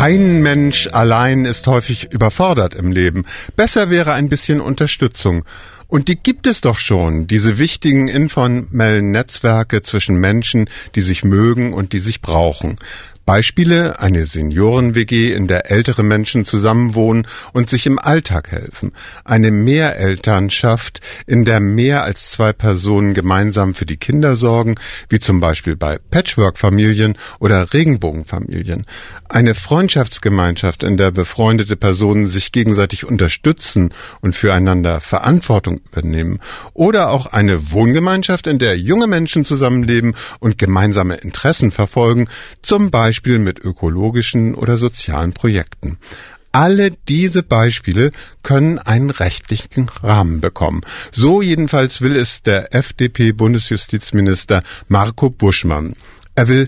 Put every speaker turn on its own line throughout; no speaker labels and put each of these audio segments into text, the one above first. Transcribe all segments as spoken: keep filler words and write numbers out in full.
Ein Mensch allein ist häufig überfordert im Leben. Besser wäre ein bisschen Unterstützung. Und die gibt es doch schon, diese wichtigen informellen Netzwerke zwischen Menschen, die sich mögen und die sich brauchen. Beispiele: eine Senioren-W G, in der ältere Menschen zusammenwohnen und sich im Alltag helfen. Eine Mehrelternschaft, in der mehr als zwei Personen gemeinsam für die Kinder sorgen, wie zum Beispiel bei Patchwork-Familien oder Regenbogenfamilien. Eine Freundschaftsgemeinschaft, in der befreundete Personen sich gegenseitig unterstützen und füreinander Verantwortung übernehmen. Oder auch eine Wohngemeinschaft, in der junge Menschen zusammenleben und gemeinsame Interessen verfolgen, zum Beispiel Beispiel mit ökologischen oder sozialen Projekten. Alle diese Beispiele können einen rechtlichen Rahmen bekommen. So jedenfalls will es der F D P-Bundesjustizminister Marco Buschmann. Er will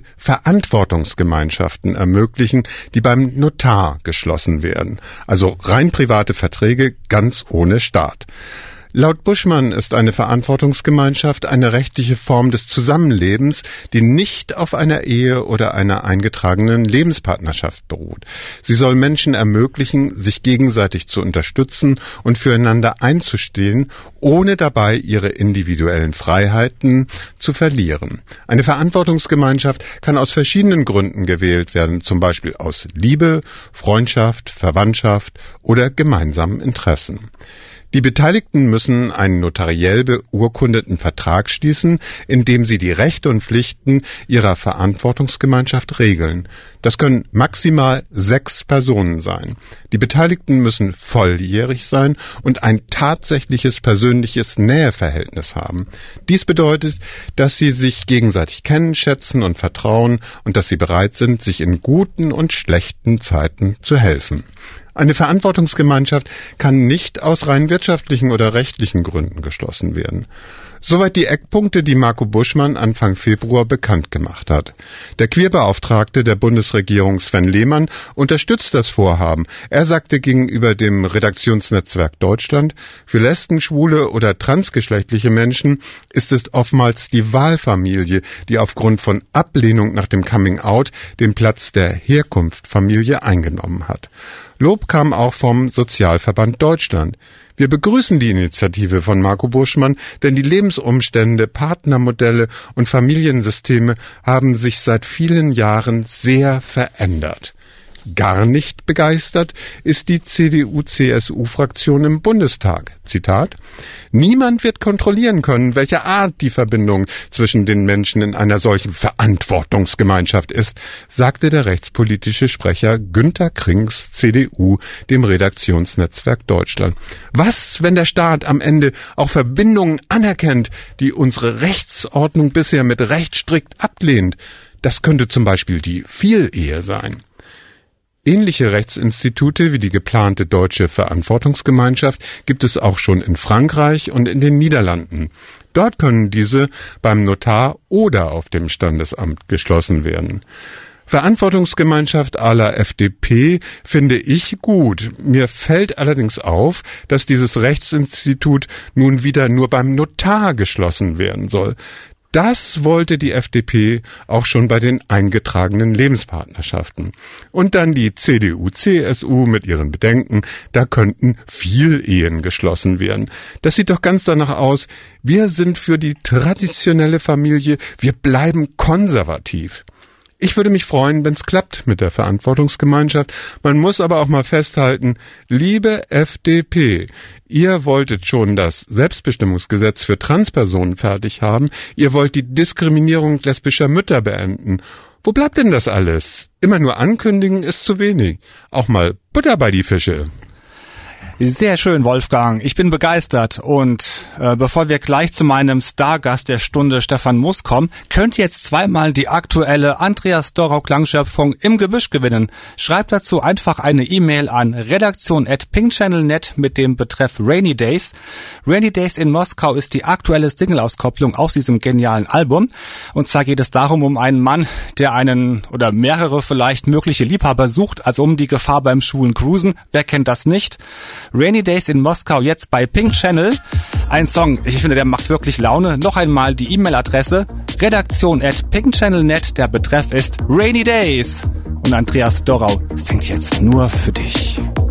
Verantwortungsgemeinschaften ermöglichen, die beim Notar geschlossen werden. Also rein private Verträge, ganz ohne Staat. Laut Buschmann ist eine Verantwortungsgemeinschaft eine rechtliche Form des Zusammenlebens, die nicht auf einer Ehe oder einer eingetragenen Lebenspartnerschaft beruht. Sie soll Menschen ermöglichen, sich gegenseitig zu unterstützen und füreinander einzustehen, ohne dabei ihre individuellen Freiheiten zu verlieren. Eine Verantwortungsgemeinschaft kann aus verschiedenen Gründen gewählt werden, zum Beispiel aus Liebe, Freundschaft, Verwandtschaft oder gemeinsamen Interessen. Die Beteiligten müssen einen notariell beurkundeten Vertrag schließen, in dem sie die Rechte und Pflichten ihrer Verantwortungsgemeinschaft regeln. Das können maximal sechs Personen sein. Die Beteiligten müssen volljährig sein und ein tatsächliches persönliches Näheverhältnis haben. Dies bedeutet, dass sie sich gegenseitig kennen, schätzen und vertrauen und dass sie bereit sind, sich in guten und schlechten Zeiten zu helfen. Eine Verantwortungsgemeinschaft kann nicht aus rein wirtschaftlichen oder rechtlichen Gründen geschlossen werden. Soweit die Eckpunkte, die Marco Buschmann Anfang Februar bekannt gemacht hat. Der Queerbeauftragte der Bundesregierung Sven Lehmann unterstützt das Vorhaben. Er sagte gegenüber dem Redaktionsnetzwerk Deutschland: Für Lesben, Schwule oder transgeschlechtliche Menschen ist es oftmals die Wahlfamilie, die aufgrund von Ablehnung nach dem Coming-out den Platz der Herkunftsfamilie eingenommen hat. Lob kam auch vom Sozialverband Deutschland. Wir begrüßen die Initiative von Marco Buschmann, denn die Lebensumstände, Partnermodelle und Familiensysteme haben sich seit vielen Jahren sehr verändert. Gar nicht begeistert ist die C D U C S U-Fraktion im Bundestag. Zitat: Niemand wird kontrollieren können, welche Art die Verbindung zwischen den Menschen in einer solchen Verantwortungsgemeinschaft ist, sagte der rechtspolitische Sprecher Günter Krings, C D U, dem Redaktionsnetzwerk Deutschland. Was, wenn der Staat am Ende auch Verbindungen anerkennt, die unsere Rechtsordnung bisher mit Recht strikt ablehnt? Das könnte zum Beispiel die Vielehe sein. Ähnliche Rechtsinstitute wie die geplante deutsche Verantwortungsgemeinschaft gibt es auch schon in Frankreich und in den Niederlanden. Dort können diese beim Notar oder auf dem Standesamt geschlossen werden. Verantwortungsgemeinschaft à la F D P finde ich gut. Mir fällt allerdings auf, dass dieses Rechtsinstitut nun wieder nur beim Notar geschlossen werden soll. Das wollte die F D P auch schon bei den eingetragenen Lebenspartnerschaften. Und dann die C D U C S U mit ihren Bedenken, da könnten Vielehen geschlossen werden. Das sieht doch ganz danach aus: Wir sind für die traditionelle Familie, wir bleiben konservativ. Ich würde mich freuen, wenn es klappt mit der Verantwortungsgemeinschaft. Man muss aber auch mal festhalten: Liebe F D P, ihr wolltet schon das Selbstbestimmungsgesetz für Transpersonen fertig haben. Ihr wollt die Diskriminierung lesbischer Mütter beenden. Wo bleibt denn das alles? Immer nur ankündigen ist zu wenig. Auch mal Butter bei die Fische.
Sehr schön, Wolfgang. Ich bin begeistert. Und äh, bevor wir gleich zu meinem Stargast der Stunde, Stefan Muss, kommen, könnt ihr jetzt zweimal die aktuelle Andreas Dorau Klangschöpfung im Gebüsch gewinnen. Schreibt dazu einfach eine E-Mail an redaktion at pinkchannel punkt net mit dem Betreff Rainy Days. Rainy Days in Moskau ist die aktuelle Single-Auskopplung aus diesem genialen Album. Und zwar geht es darum, um einen Mann, der einen oder mehrere vielleicht mögliche Liebhaber sucht, also um die Gefahr beim schwulen Cruisen. Wer kennt das nicht? Rainy Days in Moskau jetzt bei Pink Channel. Ein Song, ich finde, der macht wirklich Laune. Noch einmal die E-Mail-Adresse redaktion at pinkchannel punkt net. Der Betreff ist Rainy Days. und Andreas Dorau singt jetzt nur für dich.